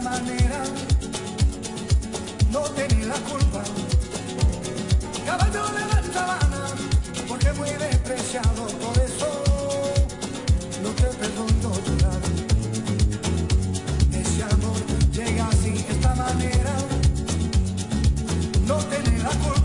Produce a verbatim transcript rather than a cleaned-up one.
manera, no tenés la culpa. Caballo de la sabana, porque muy despreciado, por eso no te perdono llorar. Ese amor llega así, esta manera, no tenés la culpa.